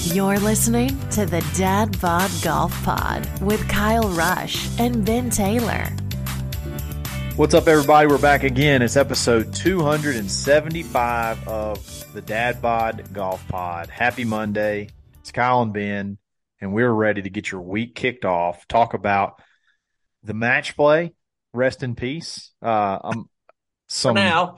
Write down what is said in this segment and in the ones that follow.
You're listening to the Dad Bod Golf Pod with Kyle Rush and Ben Taylor. What's up, everybody? We're back again. It's episode 275 of the Dad Bod Golf Pod. Happy Monday. It's Kyle and Ben, and we're ready to get your week kicked off. Talk about the match play. Rest in peace. For now.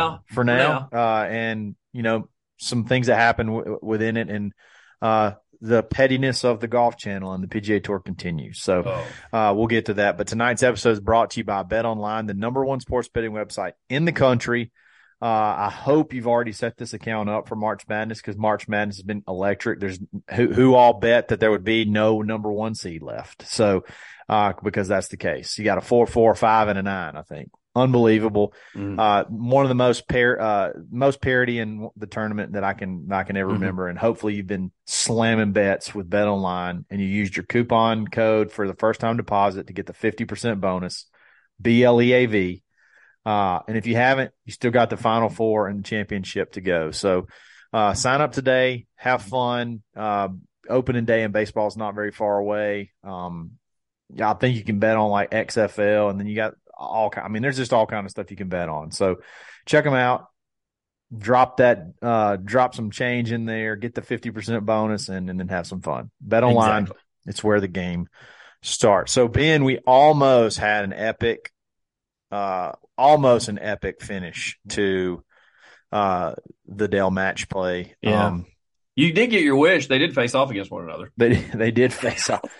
And, you know, some things that happen within it, and the pettiness of the Golf Channel and the PGA Tour continues. So we'll get to that. But tonight's episode is brought to you by BetOnline, the number one sports betting website in the country. I hope you've already set this account up for March Madness, because March Madness has been electric. There's who all bet that there would be no number one seed left. So because that's the case. You got a 4, 4, 5, and a 9, I think. Unbelievable. One of the most parity in the tournament that I can ever remember. And hopefully you've been slamming bets with BetOnline, and you used your coupon code for the first time deposit to get the 50% bonus, BLEAV. And if you haven't, you still got the Final Four and the championship to go. So sign up today, have fun. Opening day in baseball is not very far away. I think you can bet on like XFL, and then you got there's just all kind of stuff you can bet on. So check them out. Drop some change in there, get the 50% bonus, and then have some fun. Bet online. Exactly. It's where the game starts. So Ben, we almost had an epic finish to the Dell match play. Yeah. You did get your wish. They did face off against one another. They did face off.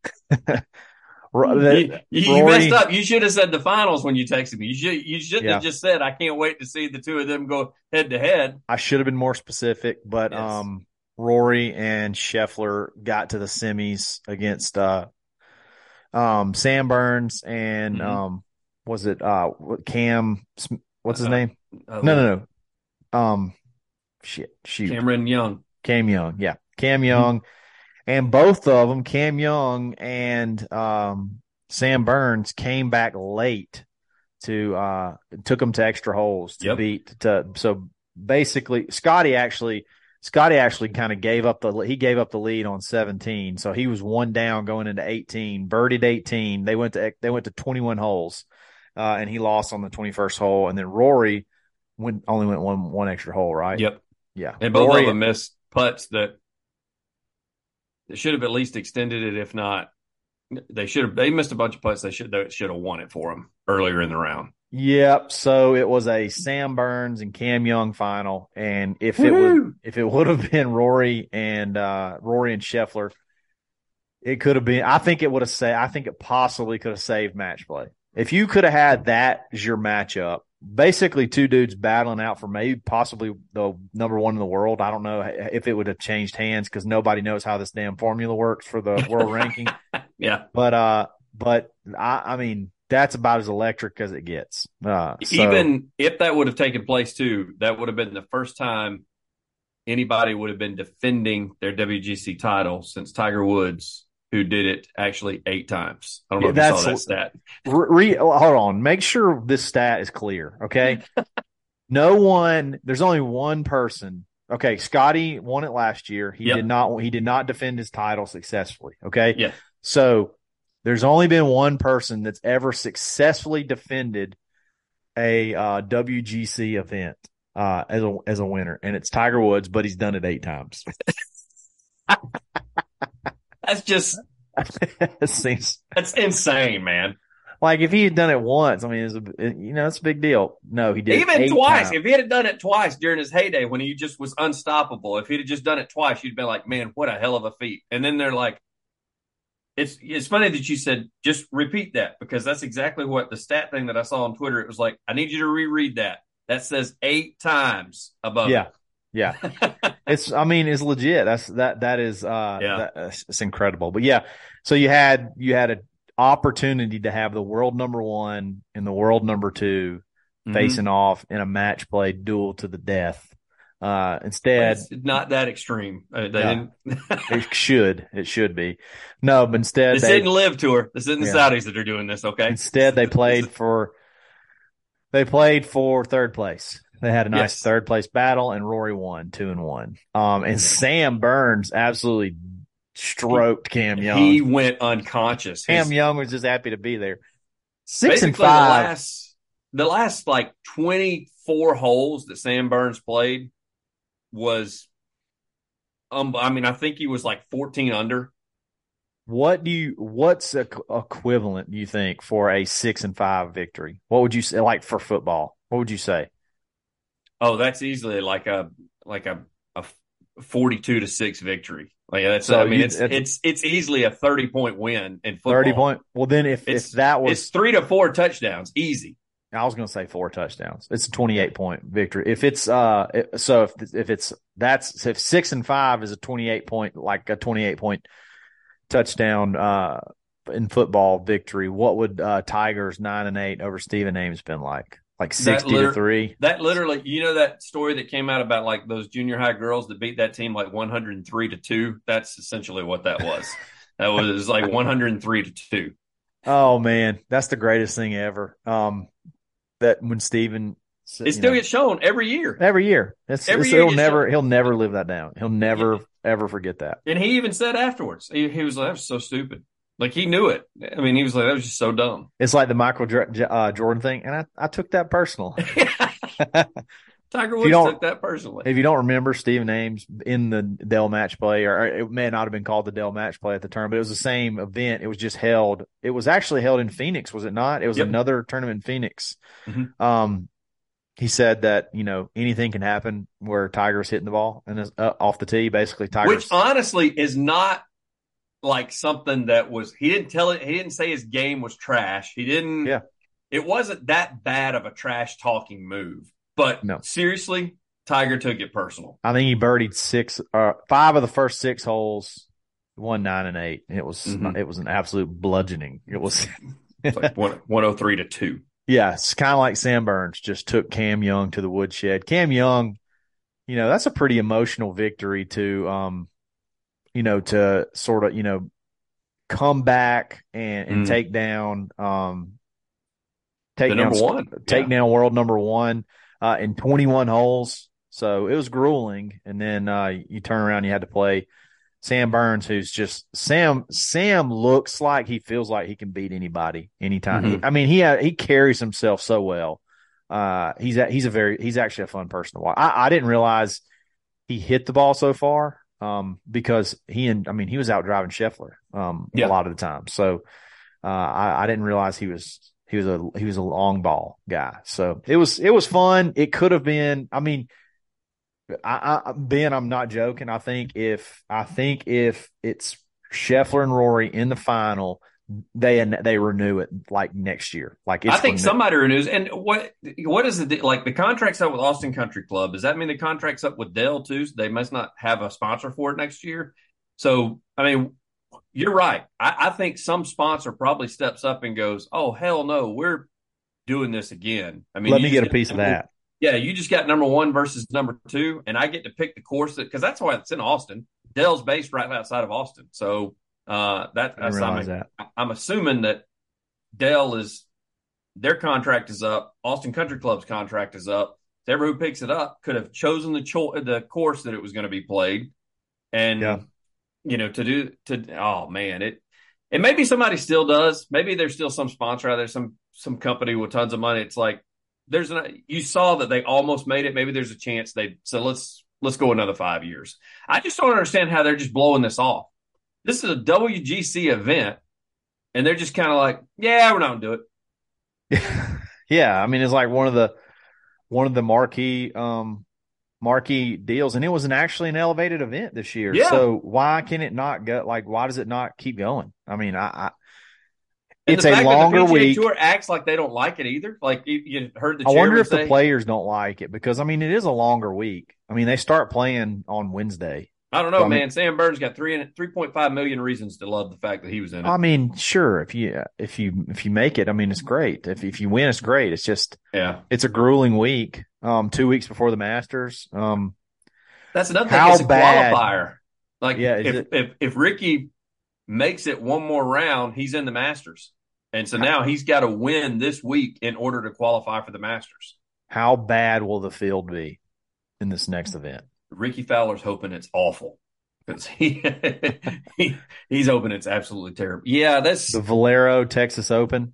You messed up. You should have said the finals when you texted me. You should have just said, I can't wait to see the two of them go head to head. I should have been more specific, but yes. Rory and Scheffler got to the semis against Sam Burns and was it Cam? What's his name? No. Cameron Young. Cam Young, yeah, Cam Young. And both of them, Cam Young and Sam Burns, came back late to took them to extra holes to beat. So basically, Scotty actually kind of gave up the lead on 17. So he was one down going into 18, birdied 18. They went to 21 holes, and he lost on the 21st hole. And then Rory only went one extra hole, right? Yep. Yeah. And both of them missed putts that. They should have at least extended it. If not, they missed a bunch of putts. They should have won it for them earlier in the round. Yep. So it was a Sam Burns and Cam Young final. And if it would have been Rory and Scheffler, it could have been, I think it possibly could have saved match play. If you could have had that as your matchup, basically two dudes battling out for maybe possibly the number one in the world. I don't know if it would have changed hands, because nobody knows how this damn formula works for the world ranking. Yeah. But I mean, that's about as electric as it gets. Even if that would have taken place too, that would have been the first time anybody would have been defending their WGC title since Tiger Woods, who did it actually 8 times. I don't know if you saw that stat. Hold on. Make sure this stat is clear, okay? There's only one person. Okay, Scotty won it last year. He did not defend his title successfully, okay? Yeah. So there's only been one person that's ever successfully defended a WGC event as a winner, and it's Tiger Woods, but he's done it 8 times. That's just that's insane, man. Like if he had done it once, I mean, it's a big deal. No, he did even twice. Times. If he had done it twice during his heyday when he just was unstoppable, if he'd have just done it twice, you'd been like, man, what a hell of a feat. And then they're like, it's funny that you said just repeat that, because that's exactly what the stat thing that I saw on Twitter. It was like, I need you to reread that. That says 8 times above. Yeah. Yeah. It's legit. It's incredible. But yeah, so you had an opportunity to have the world number one and the world number two facing off in a match play duel to the death. Instead, it's not that extreme. It should be. No, but instead this isn't Live Tour. This isn't the Saudis that are doing this. Okay. Instead, they played for third place. They had a nice Yes. third place battle, and Rory won 2-1. And Sam Burns absolutely stroked Cam Young. He went unconscious. Cam Young was just happy to be there. 6 and Basically, 5. the last like 24 holes that Sam Burns played was, I mean, I think he was like 14 under. What's equivalent, do you think, for a 6 and 5 victory? What would you say, like for football? What would you say? Oh, that's easily like a 42-6 victory. Like that's, So I mean, it's it's easily a 30-point win in football. 30-point. Well, then if that was, it's 3 to 4 touchdowns, easy. I was going to say 4 touchdowns. It's a 28-point victory. If it's if 6 and 5 is a 28-point, like a 28-point touchdown in football victory, what would Tigers 9 and 8 over Stephen Ames been like? Like 60-3. That literally, you know, that story that came out about like those junior high girls that beat that team like 103-2. That's essentially what that was. That was like 103-2. Oh man, that's the greatest thing ever. That when Stephen, it still gets shown every year. Every year, he'll never live that down. He'll never ever forget that. And he even said afterwards, he was like, "That was so stupid." Like he knew it. I mean, he was like, "That was just so dumb." It's like the Michael Jordan thing, and I took that personal. Tiger Woods took that personally. If you don't remember Stephen Ames in the Dell Match Play, or it may not have been called the Dell Match Play at the time, but it was the same event. It was just held. It was actually held in Phoenix, was it not? It was another tournament in Phoenix. Mm-hmm. He said that, you know, anything can happen where Tiger's hitting the ball and off the tee, basically. Tiger's, which honestly is not like something that was. He didn't say his game was trash. He didn't. Yeah. It wasn't that bad of a trash talking move. But seriously, Tiger took it personal. I think he birdied 5 of the first 6 holes, won 9 and 8. It was an absolute bludgeoning. It was like 103-2. Yeah, it's kind of like Sam Burns just took Cam Young to the woodshed. Cam Young, you know, that's a pretty emotional victory to, you know, to sort of, you know, come back and take down, take down world number 1. In 21 holes. So it was grueling. And then you turn around, you had to play Sam Burns, who's just Sam looks like he feels like he can beat anybody anytime. Mm-hmm. I mean, he carries himself so well. He's actually a fun person to watch. I didn't realize he hit the ball so far because he was out driving Scheffler a lot of the time. So I didn't realize he was a long ball guy. So it was fun. It could have been, I mean, Ben, I'm not joking. I think if it's Scheffler and Rory in the final, they renew it like next year. Like I think somebody renews. And what is it like? The contract's up with Austin Country Club. Does that mean the contract's up with Dell too? So they must not have a sponsor for it next year. So I mean, you're right. I think some sponsor probably steps up and goes, "Oh hell no, we're doing this again." I mean, let me get a piece of that. Yeah, you just got number 1 versus number 2, and I get to pick the course because that's why it's in Austin. Dell's based right outside of Austin, so I'm assuming that Dell their contract is up. Austin Country Club's contract is up. Whoever who picks it up could have chosen the course that it was going to be played, and you know oh man, it maybe somebody still does. Maybe there's still some sponsor out there, some company with tons of money. It's like you saw that they almost made it. Maybe there's a chance let's go another 5 years. I just don't understand how they're just blowing this off. This is a WGC event, and they're just kind of like, yeah, we're not going to do it. Yeah, I mean, it's like one of the marquee deals, and it was actually an elevated event this year. Yeah. So why can it not go? Like, why does it not keep going? I mean, it's a longer week. The PGA Tour acts like they don't like it either. Like you heard the. I wonder if the players don't like it because I mean it is a longer week. I mean they start playing on Wednesday. I don't know, man. Sam Burns got 3.5 million reasons to love the fact that he was in it. I mean, sure, if you make it, I mean it's great. If you win, it's great. It's just it's a grueling week. 2 weeks before the Masters. That's another thing. It's a qualifier. Like if Ricky makes it one more round, he's in the Masters. And so now he's got to win this week in order to qualify for the Masters. How bad will the field be in this next event? Ricky Fowler's hoping it's awful because he's hoping it's absolutely terrible. Yeah, that's the Valero Texas Open.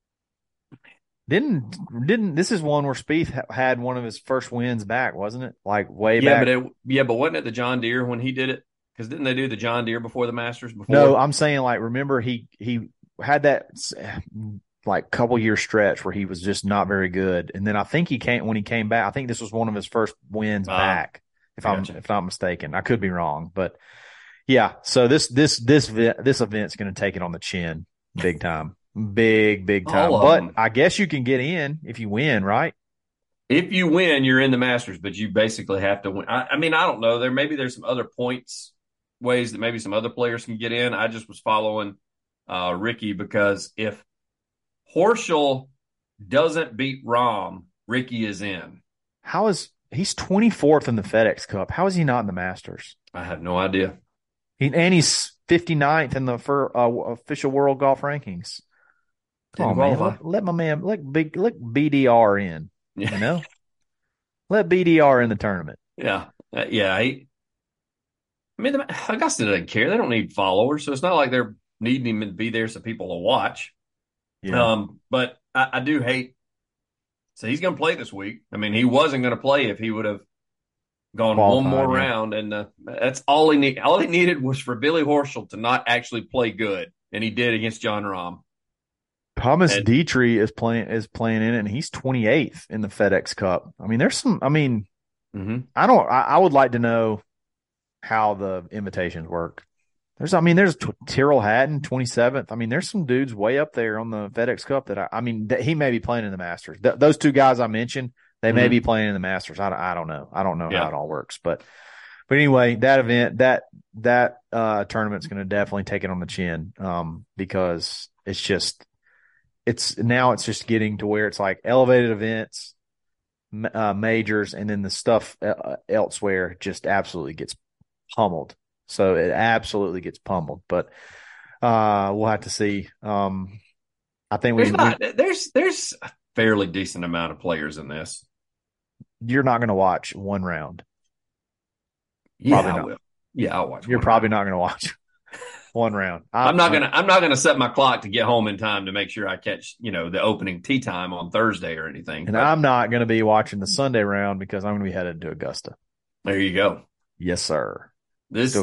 Didn't this is one where Spieth had one of his first wins back, wasn't it? Like way back. But wasn't it the John Deere when he did it? Because didn't they do the John Deere before the Masters? No, I'm saying like remember he had that like couple year stretch where he was just not very good, and then I think when he came back. I think this was one of his first wins back. If I'm not mistaken, I could be wrong, but yeah. So this event's going to take it on the chin, big time. Big time. But I guess you can get in if you win, right? If you win, you're in the Masters, but you basically have to win. I mean, I don't know. There's some other points ways that maybe some other players can get in. I just was following Ricky because if Horschel doesn't beat Rahm, Ricky is in. He's 24th in the FedEx Cup? How is he not in the Masters? I have no idea. He's 59th in the official world golf rankings. Oh man, let BDR in. Yeah. You know, let BDR in the tournament. Yeah. I mean, Augusta doesn't care. They don't need followers, so it's not like they're needing him to be there so people will watch. Yeah. But I do hate. So he's going to play this week. I mean, he wasn't going to play if he would have gone one more round, and that's all he needed. All he needed was for Billy Horschel to not actually play good, and he did against Jon Rahm. Thomas Dietrich is playing in it, and he's 28th in the FedEx Cup. I mean, there's some. I mean, I would like to know how the invitations work. There's Tyrrell Hatton, 27th. I mean, there's some dudes way up there on the FedEx Cup that he may be playing in the Masters. Those two guys I mentioned, they may be playing in the Masters. I don't know. I don't know how it all works, but anyway, that event, that tournament's going to definitely take it on the chin, because it's just getting to where it's like elevated events, majors, and then the stuff elsewhere just absolutely gets pummeled. So it absolutely gets pummeled, but we'll have to see. I think there's a fairly decent amount of players in this. You're not going to watch one round. Yeah, I will. Yeah, I'll watch. You're probably not going to watch one round. I'm not gonna set my clock to get home in time to make sure I catch the opening tee time on Thursday or anything. And I'm not going to be watching the Sunday round because I'm going to be headed to Augusta. There you go. Yes, sir. There's a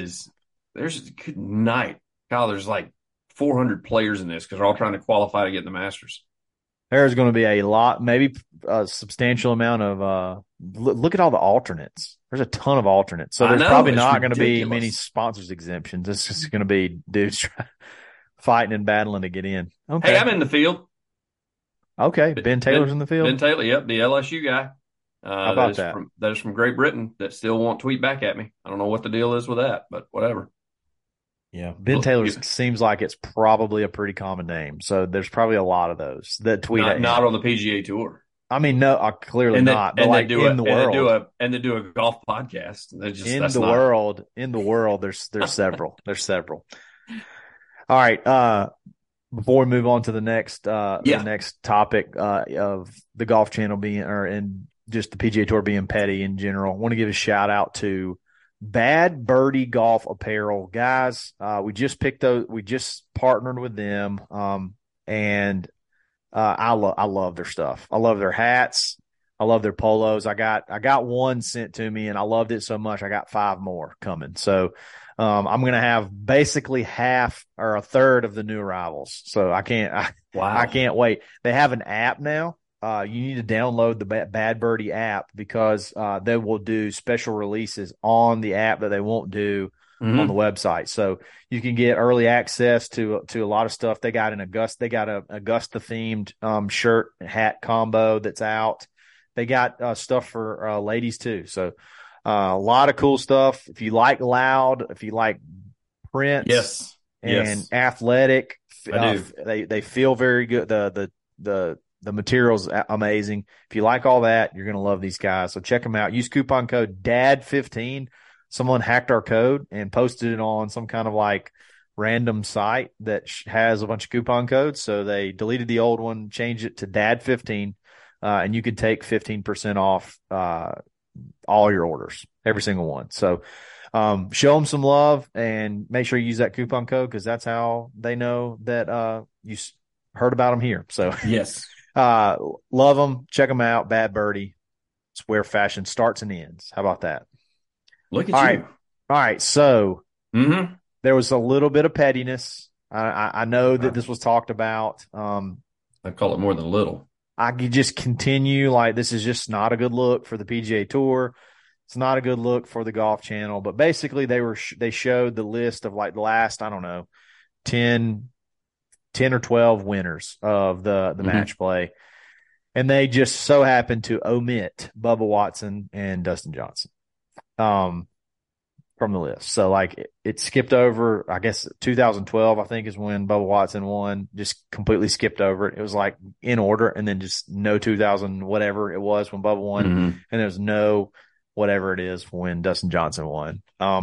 good night. Kyle, there's like 400 players in this because they're all trying to qualify to get in the Masters. There's going to be a lot, maybe a substantial amount of look at all the alternates. There's a ton of alternates. So there's probably not going to be many sponsors exemptions. It's just going to be dudes fighting and battling to get in. Okay. Hey, I'm in the field. Okay. Ben Taylor's in the field. Ben Taylor, yep, the LSU guy. How about that? That is from Great Britain that still won't tweet back at me. I don't know what the deal is with that, but whatever. Yeah. Ben Taylor seems like it's probably a pretty common name. So there's probably a lot of those that tweet at him. Not on the PGA Tour. I mean, no, clearly not. But like in the world. And they do a golf podcast. In the world, there's several. There's several. All right. Before we move on to the next topic of the Golf Channel and just the PGA Tour being petty in general, I want to give a shout out to Bad Birdie Golf Apparel. Guys, we just partnered with them. And I love their stuff. I love their hats. I love their polos. I got one sent to me and I loved it so much. I got 5 more coming. So, I'm going to have basically half or a third of the new arrivals. So I can't wait. They have an app now. You need to download the Bad Birdie app because they will do special releases on the app that they won't do on the website. So you can get early access to a lot of stuff. They got an Augusta themed shirt and hat combo that's out. They got stuff for ladies too. So a lot of cool stuff. If you like loud, if you like prints and athletic, they feel very good. The material's amazing. If you like all that, you're going to love these guys. So check them out. Use coupon code DAD15. Someone hacked our code and posted it on some kind of like random site that has a bunch of coupon codes. So they deleted the old one, changed it to DAD15. and you can take 15% off all your orders, every single one. So show them some love and make sure you use that coupon code, because that's how they know that you heard about them here. So yes, love them. Check them out. Bad Birdie. It's where fashion starts and ends. How about that? Look at All you. right. All right. So there was a little bit of pettiness. I know that this was talked about. I call it more than a little. I could just continue. Like, this is just not a good look for the PGA Tour. It's not a good look for the Golf Channel. But basically, they showed the list of like the last, I don't know, 10 or 12 winners of the match play. And they just so happened to omit Bubba Watson and Dustin Johnson from the list. So like it skipped over, I guess 2012, I think, is when Bubba Watson won, just completely skipped over it. It was like in order, and then just no 2000, whatever it was when Bubba won. And there's no whatever it is when Dustin Johnson won.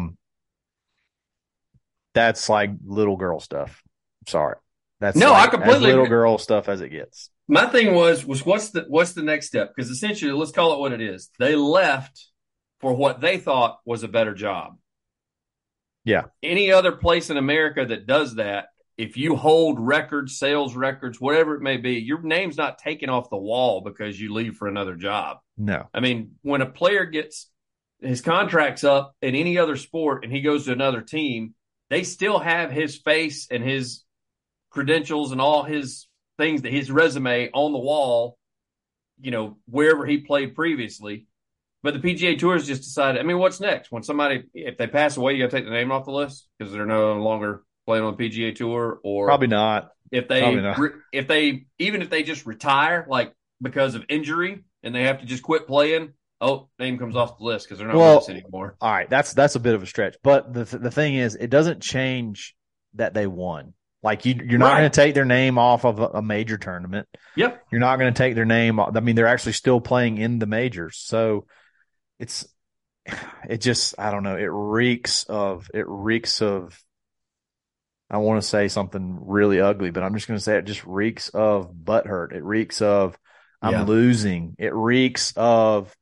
That's like little girl stuff. Sorry. That's I completely as little girl stuff as it gets. My thing was what's the next step? Because essentially, let's call it what it is. They left for what they thought was a better job. Yeah. Any other place in America that does that, if you hold records, sales records, whatever it may be, your name's not taken off the wall because you leave for another job. No. I mean, when a player gets his contract's up in any other sport and he goes to another team, they still have his face and his credentials and all his things, that his resume on the wall, wherever he played previously. But the PGA Tour has just decided, I mean, what's next? When somebody, if they pass away, you got to take the name off the list because they're no longer playing on the PGA Tour? Or probably not. If they even if they just retire, like because of injury, and they have to just quit playing, name comes off the list because they're not on this anymore. All right, that's a bit of a stretch. But the thing is, it doesn't change that they won. Like you're not going to take their name off of a major tournament. Yep. You're not going to take their name. I mean, they're actually still playing in the majors. So it just, I don't know. It reeks of, I want to say something really ugly, but I'm just going to say it just reeks of butthurt. It reeks of I'm losing. It reeks of,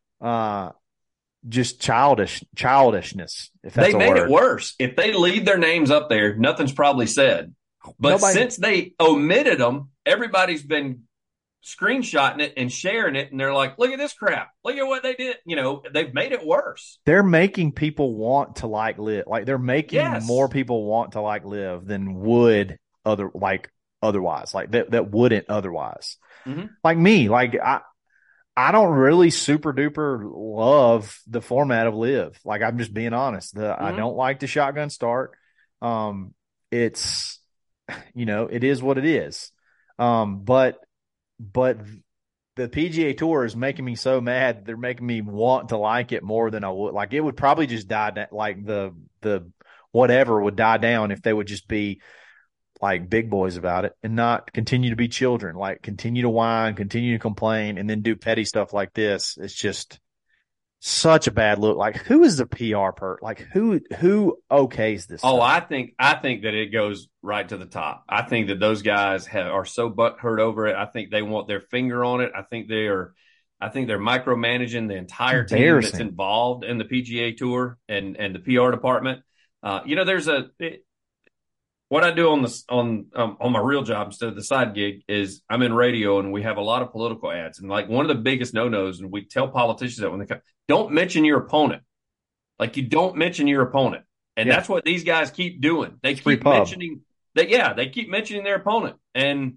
just childishness. If that's they made it worse. If they leave their names up there, nothing's probably said. But since they omitted them, everybody's been screenshotting it and sharing it, and they're like, "Look at this crap! Look at what they did!" They've made it worse. They're making people want to like live. Like they're making more people want to like live than would otherwise. Like that wouldn't otherwise. Like me, like I don't really super duper love the format of live. Like I'm just being honest. I don't like the shotgun start. It's, it is what it is. But the PGA Tour is making me so mad. They're making me want to like it more than I would. Like it would probably just die down. Like the whatever would die down if they would just be like big boys about it and not continue to be children, like continue to whine, continue to complain, and then do petty stuff like this. It's just such a bad look. Like who is the PR Like who okays this stuff? I think that it goes right to the top. I think that those guys are so butthurt over it. I think they want their finger on it. I think they're micromanaging the entire team that's involved in the PGA Tour and the PR department. What I do on my real job instead of the side gig is I'm in radio, and we have a lot of political ads. And like one of the biggest no-nos, and we tell politicians that when they come, don't mention your opponent. Like you don't mention your opponent. And that's what these guys keep doing. They keep mentioning that. They keep mentioning their opponent. And,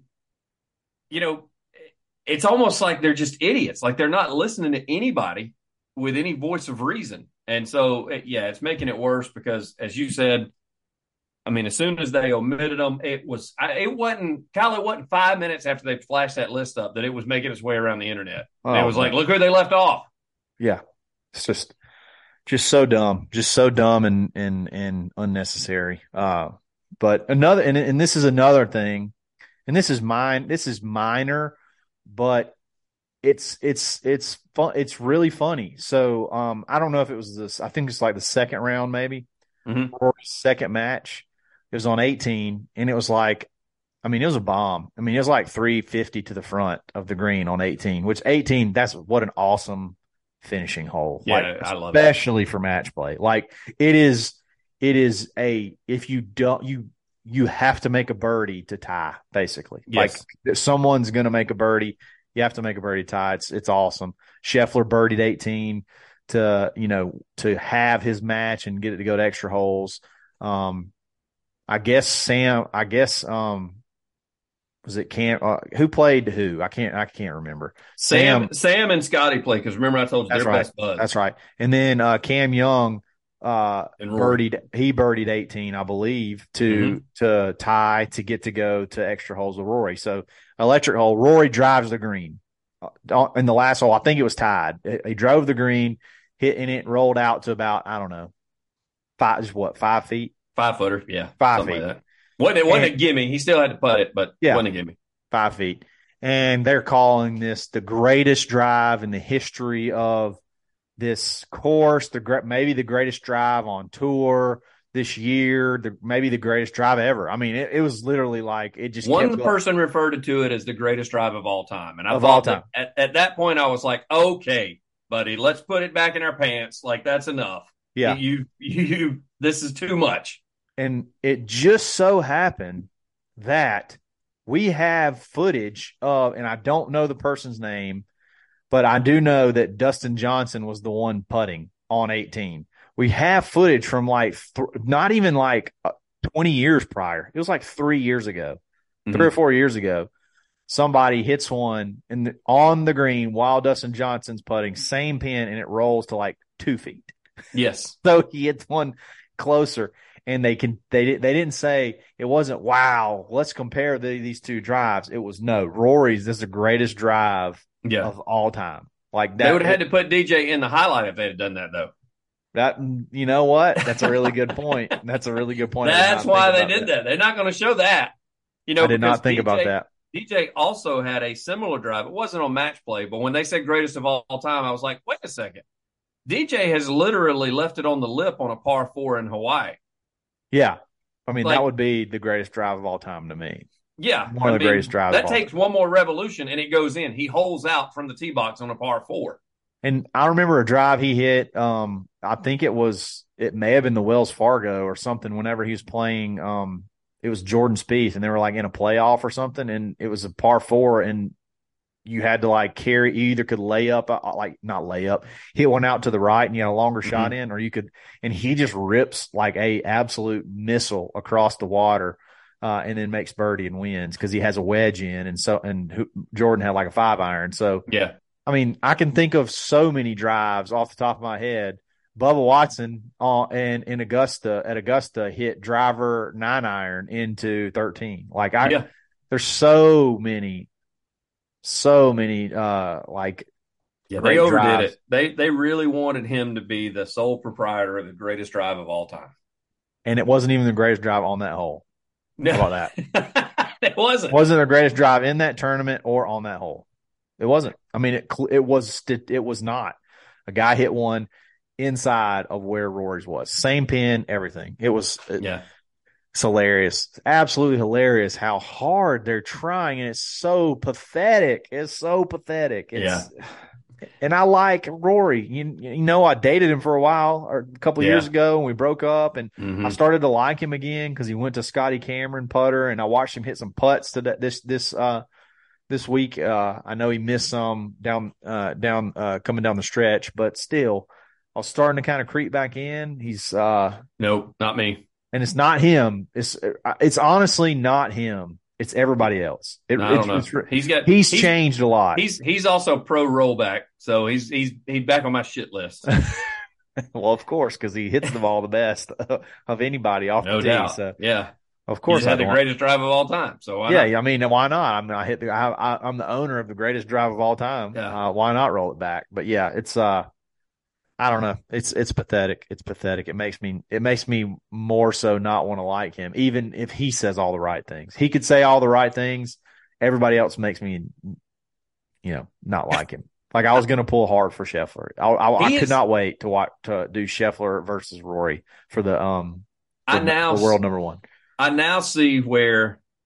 it's almost like they're just idiots. Like they're not listening to anybody with any voice of reason. And so, it's making it worse because, as you said, I mean, as soon as they omitted them, it wasn't 5 minutes after they flashed that list up that it was making its way around the internet. It was like, look who they left off. Yeah. It's just so dumb, and unnecessary. But another, and this is another thing, and this is minor, but it's fun. It's really funny. So, I don't know if it was this, I think it's like the second round, maybe, or second match. It was on 18, and it was like I mean, it was a bomb. I mean, it was like 350 to the front of the green on 18, which 18, that's what an awesome finishing hole. Yeah, like, I love it. especially for match play. Like it is if you don't, you have to make a birdie to tie, basically. Yes. Like if someone's going to make a birdie, you have to make a birdie to tie. It's awesome. Scheffler birdied 18 to, to have his match and get it to go to extra holes. I guess was it Cam? Who played who? I can't remember. Sam and Scotty play because remember I told you they're right. best buds. That's right. And then Cam Young And Rory. birdied 18, I believe, to tie to get to go to extra holes with Rory. So electric hole. Rory drives the green in the last hole. I think it was tied. He drove the green, hit in it, rolled out to about 5 feet. 5 footer, yeah, 5 something feet. like that. Wasn't a gimme. He still had to putt it, but wasn't a gimme. 5 feet. And they're calling this the greatest drive in the history of this course, maybe the greatest drive on tour this year, maybe the greatest drive ever. I mean, it was literally like it just one person referred to it as the greatest drive of all time, and I of thought all time. At that point I was like, okay, buddy, let's put it back in our pants. Like that's enough. Yeah, you this is too much. And it just so happened that we have footage of, and I don't know the person's name, but I do know that Dustin Johnson was the one putting on 18. We have footage from not even 20 years prior. It was like 3 years ago, 3 or 4 years ago. Somebody hits one on the green while Dustin Johnson's putting, same pin, and it rolls to like 2 feet. Yes. So he hits one closer. And they didn't say it wasn't, wow, let's compare these two drives. It was no, Rory's, this is the greatest drive of all time. Like that. They would have had to put DJ in the highlight if they had done that though. That, you know what? That's a really good point. That's a really good point. That's why they did that. They're not going to show that. I did not think about that. DJ also had a similar drive. It wasn't on match play, but when they said greatest of all time, I was like, wait a second. DJ has literally left it on the lip on a par 4 in Hawaii. Yeah. I mean, that would be the greatest drive of all time to me. Yeah. One of the greatest drives. That takes one more revolution and it goes in. He holes out from the tee box on a par 4. And I remember a drive he hit. I think it may have been the Wells Fargo or something whenever he was playing. It was Jordan Spieth and they were like in a playoff or something. And it was a par 4 and you had to carry, you either could not lay up, hit one out to the right and you had a longer shot in, or you could, and he just rips like a absolute missile across the water, and then makes birdie and wins because he has a wedge in. And Jordan had like a 5-iron. So, yeah, I mean, I can think of so many drives off the top of my head. Bubba Watson in Augusta hit driver 9-iron into 13. There's so many they overdid drives. It. They really wanted him to be the sole proprietor of the greatest drive of all time. And it wasn't even the greatest drive on that hole. No. How about that? It wasn't. It wasn't the greatest drive in that tournament or on that hole. It wasn't. I mean, it was not. A guy hit one inside of where Rory's was. Same pin, everything. It was It's hilarious. It's absolutely hilarious how hard they're trying, and it's so pathetic. And I like Rory. You know, I dated him for a while, or a couple of years ago, and we broke up, and I started to like him again because he went to Scotty Cameron putter, and I watched him hit some putts to this week. I know he missed some down coming down the stretch, but still, I was starting to kind of creep back in. He's nope, not me. And it's not him. It's honestly not him. It's everybody else. I don't know. He's changed a lot. He's also pro rollback, so he's back on my shit list. Well, of course, because he hits the ball the best of anybody off the tee. So yeah, of course, I had the greatest drive of all time. So why not? I mean, why not? I'm the owner of the greatest drive of all time. Yeah. Why not roll it back? But yeah, it's I don't know. It's pathetic. It's pathetic. It makes me more so not want to like him, even if he says all the right things. He could say all the right things. Everybody else makes me, not like him. Like I was going to pull hard for Scheffler. I could not wait to do Scheffler versus Rory for the world number one. I now see where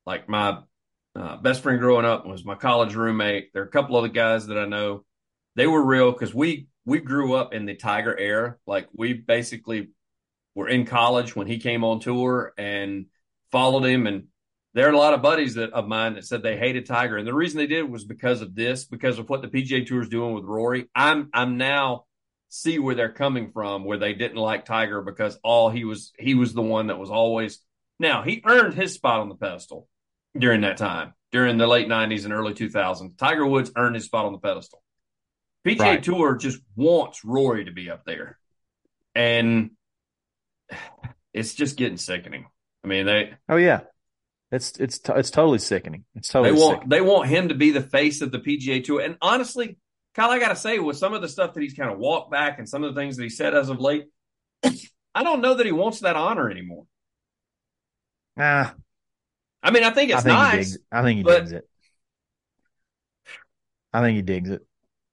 Like my best friend growing up was my college roommate. There are a couple other guys that I know. They were real because we grew up in the Tiger era. Like we basically were in college when he came on tour and followed him. And there are a lot of buddies of mine that said they hated Tiger, and the reason they did was because of this, because of what the PGA Tour is doing with Rory. I'm now see where they're coming from, where they didn't like Tiger because he was the one that was always. Now he earned his spot on the pedestal during that time, during the late '90s and early 2000s. Tiger Woods earned his spot on the pedestal. PGA Tour just wants Rory to be up there, and it's just getting sickening. I mean, it's totally sickening. It's totally sickening. They want him to be the face of the PGA Tour. And honestly, Kyle, I got to say, with some of the stuff that he's kind of walked back and some of the things that he said as of late, I don't know that he wants that honor anymore. Nah. I mean, I think it's nice. I think he digs it. I think he digs it.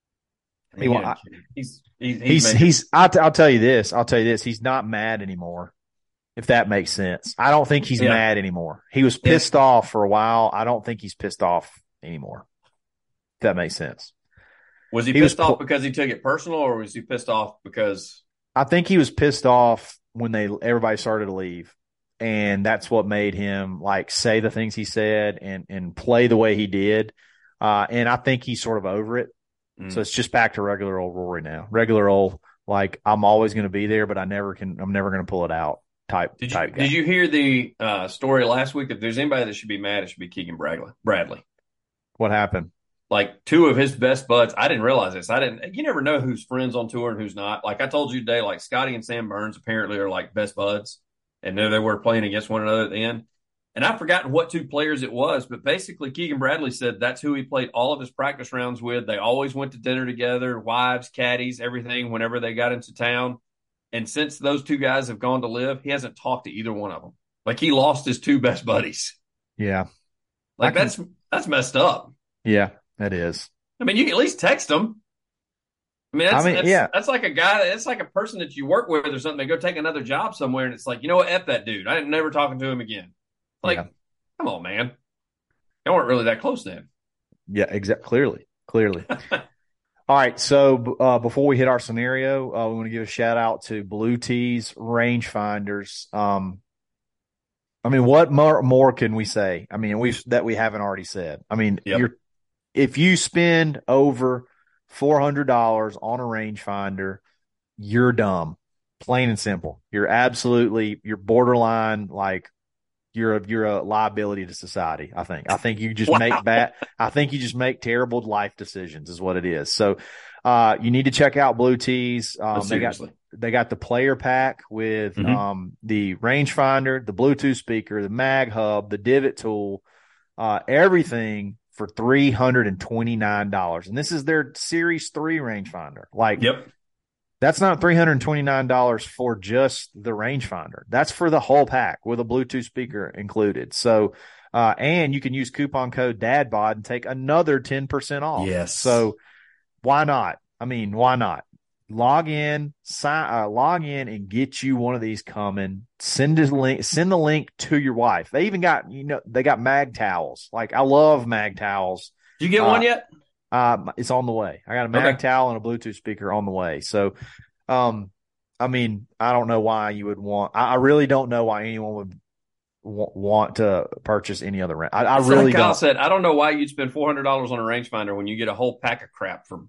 I'll tell you this. He's not mad anymore, if that makes sense. I don't think he's mad anymore. He was pissed off for a while. I don't think he's pissed off anymore, if that makes sense. Was he pissed off because he took it personal, or was he pissed off because? I think he was pissed off when everybody started to leave. And that's what made him like say the things he said and play the way he did. And I think he's sort of over it. So it's just back to regular old Rory now. Regular old, like, I'm always going to be there, but I'm never going to pull it out type guy. Did you hear the story last week? If there's anybody that should be mad, it should be Keegan Bradley. What happened? Like, two of his best buds. I didn't realize this. You never know who's friends on tour and who's not. Like I told you today, like Scotty and Sam Burns apparently are like best buds. And there they were playing against one another at the end. And I've forgotten what two players it was, but basically Keegan Bradley said that's who he played all of his practice rounds with. They always went to dinner together, wives, caddies, everything, whenever they got into town. And since those two guys have gone to live, he hasn't talked to either one of them. Like, he lost his two best buddies. Yeah. Like, that's messed up. Yeah, that is. I mean, you can at least text them. I mean, that's like a guy. It's like a person that you work with or something. They go take another job somewhere, and it's like, you know what? F that dude. I'm never talking to him again. Like, come on, man. They weren't really that close then. Yeah, exactly. Clearly. All right. So before we hit our scenario, we want to give a shout out to Blue Tees Rangefinders. I mean, what more can we say? I mean, that we haven't already said. I mean, if you spend over $400 on a rangefinder, you're dumb, plain and simple. You're borderline, like you're a liability to society. I think you just make terrible life decisions is what it is. So, you need to check out Blue Tees. They got the player pack with, the rangefinder, the Bluetooth speaker, the mag hub, the divot tool, everything for $329. And this is their Series 3 rangefinder. Like, that's not $329 for just the rangefinder. That's for the whole pack with a Bluetooth speaker included. So, and you can use coupon code DADBOD and take another 10% off. Yes. So why not? I mean, why not? Log in and get you one of these coming. Send the link to your wife. They even got, they got mag towels. Like, I love mag towels. Did you get one yet? It's on the way. I got a mag towel and a Bluetooth speaker on the way. So, I mean, I don't know why you would want, I really don't know why anyone would want to purchase any other rent. I really don't. Kyle said, I don't know why you'd spend $400 on a rangefinder when you get a whole pack of crap for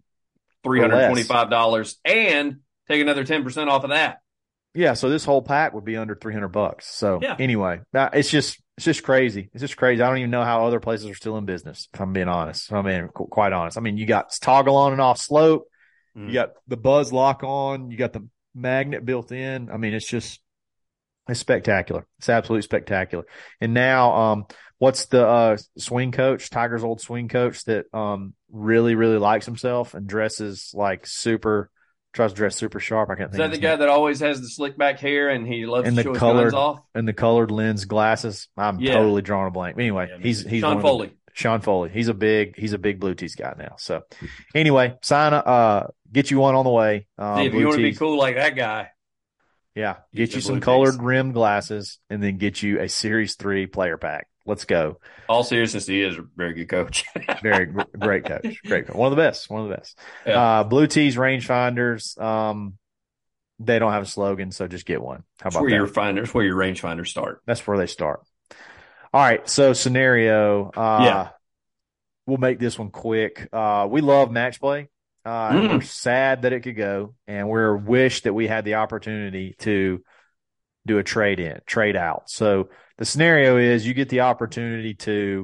$325 and take another 10% off of that. Yeah. So this whole pack would be under $300. So anyway, it's just crazy. It's just crazy. I don't even know how other places are still in business, if I'm being honest. I mean, quite honest. I mean, you got toggle on and off slope. You got the buzz lock on. You got the magnet built in. I mean, it's spectacular. It's absolutely spectacular. And now, what's the swing coach, Tiger's old swing coach that really, really likes himself and dresses like tries to dress super sharp. I can't think. Is that the guy that always has the slick back hair and he loves to show his guns off? And the colored lens glasses. I'm totally drawing a blank. Anyway, he's Sean Foley. Sean Foley. He's a big Blue Tees guy now. So anyway, sign up, get you one on the way. If you want to be cool like that guy. Yeah. Get you some colored rimmed glasses and then get you a Series 3 player pack. let's go. All seriousness, he is a very good coach. Very great coach. Great coach. One of the best. One of the best. Yeah. Blue Tees rangefinders. They don't have a slogan, so just get one. How about that? That's where your rangefinders start. That's where they start. All right. So scenario. We'll make this one quick. We love match play. And we're sad that it could go, and we're wish that we had the opportunity to do a trade out. So the scenario is you get the opportunity to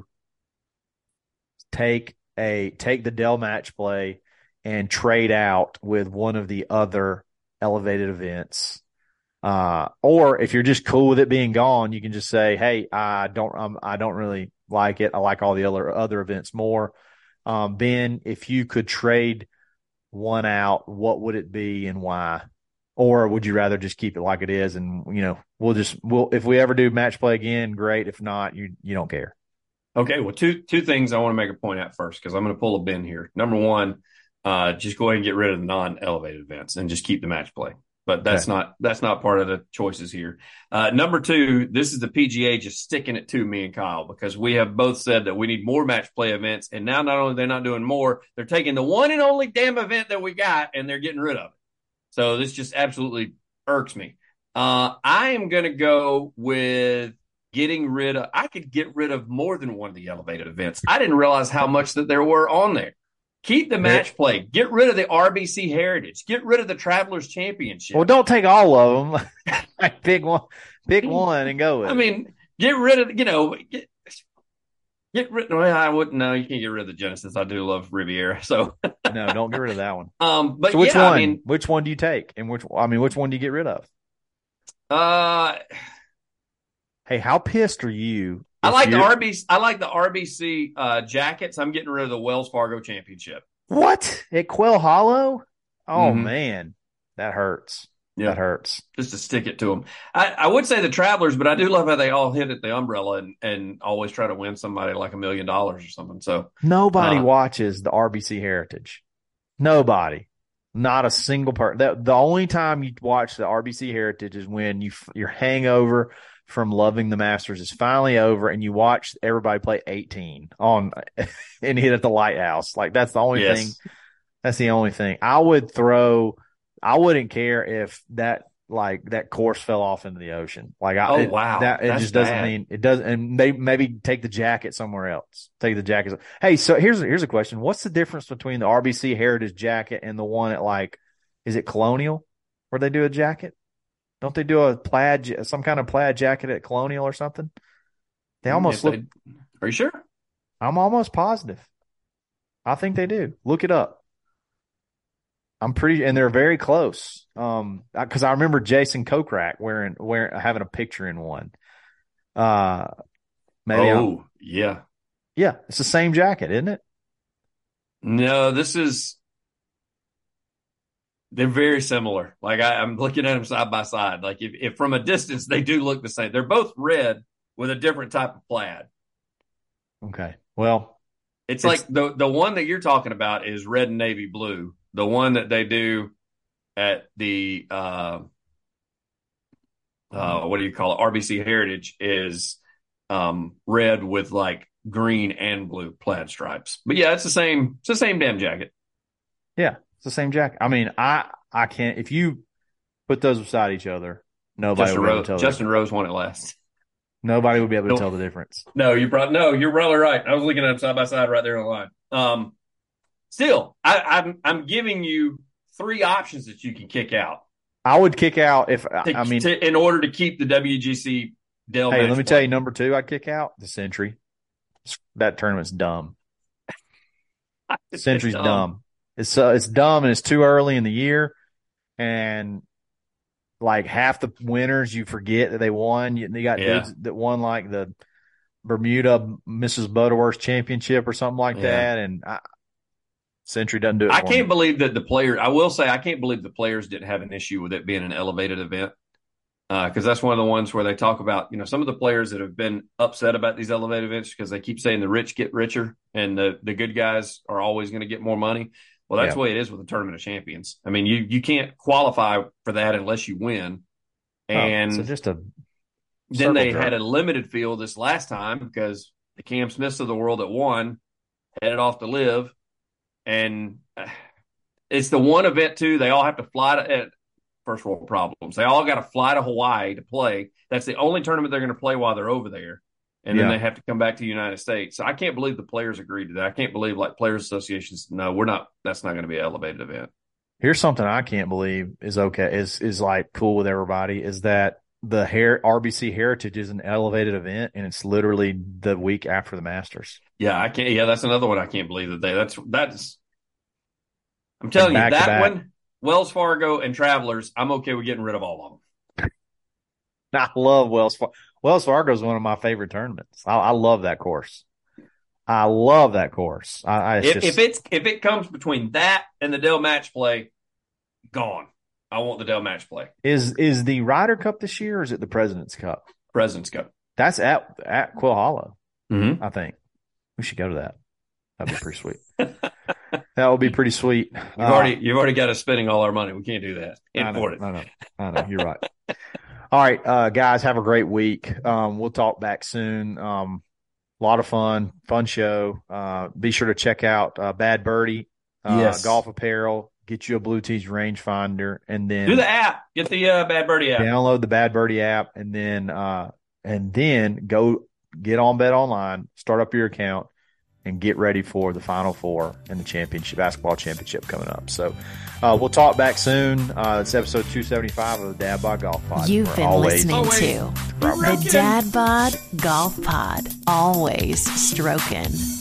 take the Dell match play and trade out with one of the other elevated events. Or if you're just cool with it being gone, you can just say, hey, I don't really like it. I like all the other events more. Ben, if you could trade one out, what would it be and why? Or would you rather just keep it like it is? And, we'll if we ever do match play again, great. If not, you don't care. Okay. Well, two things I want to make a point at first, because I'm going to pull a Ben here. Number one, just go ahead and get rid of the non-elevated events and just keep the match play. But that's not part of the choices here. Number two, this is the PGA just sticking it to me and Kyle, because we have both said that we need more match play events. And now not only they're not doing more, they're taking the one and only damn event that we got and they're getting rid of it. So this just absolutely irks me. I am going to go with I could get rid of more than one of the elevated events. I didn't realize how much that there were on there. Keep the match play. Get rid of the RBC Heritage. Get rid of the Travelers Championship. Well, don't take all of them. Pick one and go with it. I mean, get rid of, get rid. Well, I wouldn't know. You can't get rid of the Genesis. I do love Riviera. So no, don't get rid of that one. But so which one? Which one do you take, and which one do you get rid of? Hey, how pissed are you? I like the RBC jackets. I'm getting rid of the Wells Fargo Championship. What? At Quail Hollow? Oh, man. That hurts. Yeah. That hurts. Just to stick it to them. I would say the Travelers, but I do love how they all hit at the umbrella and always try to win somebody like $1 million or something. So nobody watches the RBC Heritage. Nobody. Not a single person. The only time you watch the RBC Heritage is when your hangover from loving the Masters is finally over and you watch everybody play 18 and hit at the Lighthouse. Like that's the only thing. That's the only thing. I wouldn't care if that course fell off into the ocean. It just doesn't mean it doesn't. And they maybe take the jacket somewhere else. Take the jacket. Hey, so here's a question. What's the difference between the RBC Heritage jacket and the one at is it Colonial where they do a jacket? Don't they do some kind of plaid jacket at Colonial or something? They almost look. Are you sure? I'm almost positive. I think they do. Look it up. I'm pretty, and they're very close. Because I remember Jason Kokrak wearing having a picture in one. Yeah, it's the same jacket, isn't it? No, they're very similar. Like I'm looking at them side by side. Like if from a distance they do look the same. They're both red with a different type of plaid. Okay, well, it's like the one that you're talking about is red and navy blue. The one that they do at the what do you call it? RBC Heritage is red with like green and blue plaid stripes. But yeah, it's the same damn jacket. Yeah, it's the same jacket. I mean, I can't, if you put those beside each other, nobody would be able to tell. Justin Rose won it last. Nobody would be able to tell the difference. No, you're probably right. I was looking at them side by side right there on the line. Still, I'm giving you 3 options that you can kick out. I would kick out in order to keep the WGC Dell. Hey, let me tell you, number 2, I'd kick out the Century. That tournament's dumb. Century's dumb. It's dumb and it's too early in the year, and like half the winners you forget that they won. They got dudes that won like the Bermuda Mrs. Butterworth Championship or something like that, and Century doesn't do it. I can't believe that the players. I will say I can't believe the players didn't have an issue with it being an elevated event, because that's one of the ones where they talk about some of the players that have been upset about these elevated events because they keep saying the rich get richer and the good guys are always going to get more money. Well, that's the way it is with the Tournament of Champions. I mean, you can't qualify for that unless you win. And so just Then they had a limited field this last time because the Cam Smiths of the world that won headed off to live. And it's the one event, too. They all have to fly to first world problems. They all got to fly to Hawaii to play. That's the only tournament they're going to play while they're over there. And then they have to come back to the United States. So I can't believe the players agreed to that. I can't believe Players Associations. No, we're not. That's not going to be an elevated event. Here's something I can't believe is okay. Is like cool with everybody is that the RBC Heritage is an elevated event and it's literally the week after the Masters. Yeah, I can't. Yeah, that's another one I can't believe that that's. I'm telling you that one, Wells Fargo and Travelers. I'm okay with getting rid of all of them. I love Wells Fargo. Wells Fargo is one of my favorite tournaments. I love that course. I love that course. If it comes between that and the Dell Match Play, gone. I want the Dell Match Play. Is the Ryder Cup this year or is it the President's Cup? President's Cup. That's at Quill Hollow. Mm-hmm. I think we should go to that. That'd be pretty sweet. That would be pretty sweet. You've already got us spending all our money. We can't do that. I know. You're right. All right, guys, have a great week. We'll talk back soon. A lot of fun show. Be sure to check out Bad Birdie, Golf Apparel. Get you a Blue Tees rangefinder, and then do the app. Get the Bad Birdie app. Download the Bad Birdie app, and then go get on Bet Online, start up your account, and get ready for the Final Four and the basketball championship coming up. So we'll talk back soon. It's episode 275 of the Dad Bod Golf Pod. You've been listening to the Dad Bod Golf Pod. Always stroking.